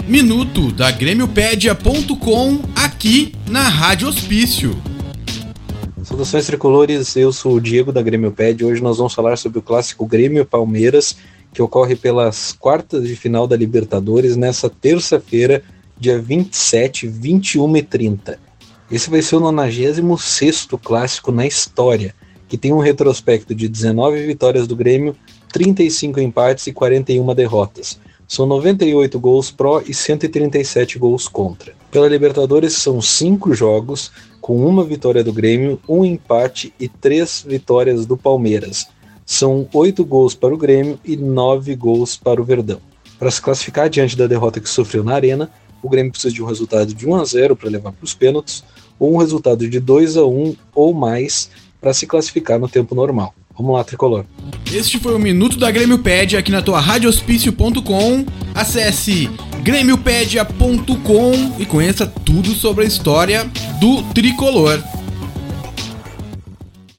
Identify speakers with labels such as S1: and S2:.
S1: Minuto da Grêmiopédia.com aqui na Rádio Hospício.
S2: Saudações tricolores, eu sou o Diego da Grêmiopédia e hoje nós vamos falar sobre o clássico Grêmio Palmeiras, que ocorre pelas quartas de final da Libertadores nessa terça-feira, dia 27, 21h30. Esse vai ser o 96º clássico na história, que tem um retrospecto de 19 vitórias do Grêmio, 35 empates e 41 derrotas. São 98 gols pró e 137 gols contra. Pela Libertadores são 5 jogos, com uma vitória do Grêmio, 1 empate e 3 vitórias do Palmeiras. São 8 gols para o Grêmio e 9 gols para o Verdão. Para se classificar diante da derrota que sofreu na Arena, o Grêmio precisa de um resultado de 1-0 para levar para os pênaltis, ou um resultado de 2-1 ou mais para se classificar no tempo normal. Vamos lá, tricolor.
S1: Este foi o Minuto da Grêmiopédia aqui na tua radiohospício.com. Acesse grêmiopédia.com e conheça tudo sobre a história do tricolor.